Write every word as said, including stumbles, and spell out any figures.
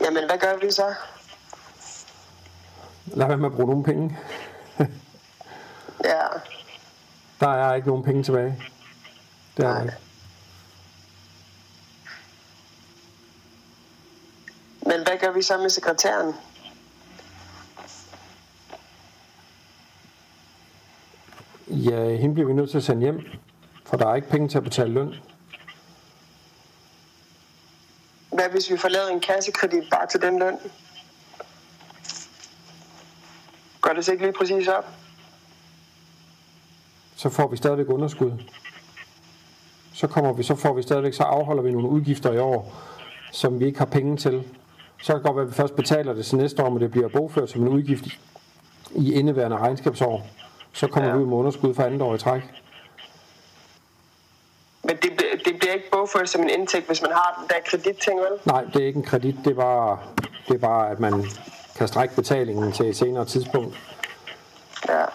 Jamen, hvad gør vi så? Lad være med at bruge nogle penge. Ja. Der er ikke nogen penge tilbage. Det er Nej. det. Men hvad gør vi så med sekretæren? Ja, hende bliver vi nødt til at sende hjem, for der er ikke penge til at betale løn. Hvad hvis vi får lavet en kassekredit bare til den løn? Gør det så ikke lige præcis op? Så får vi stadigvæk underskud. Så kommer vi, så får vi stadigvæk, så afholder vi nogle udgifter i år, som vi ikke har penge til. Så kan det godt være, at vi først betaler det til næste år, men det bliver bogført som en udgift i indeværende regnskabsår. Så kommer ja. vi ud med underskud for andet år i træk. Men det, det bliver ikke bogført som en indtægt, hvis man har den der kreditting, vel? Nej, det er ikke en kredit. Det er bare, det er bare at man kan strække betalingen til et senere tidspunkt. Ja.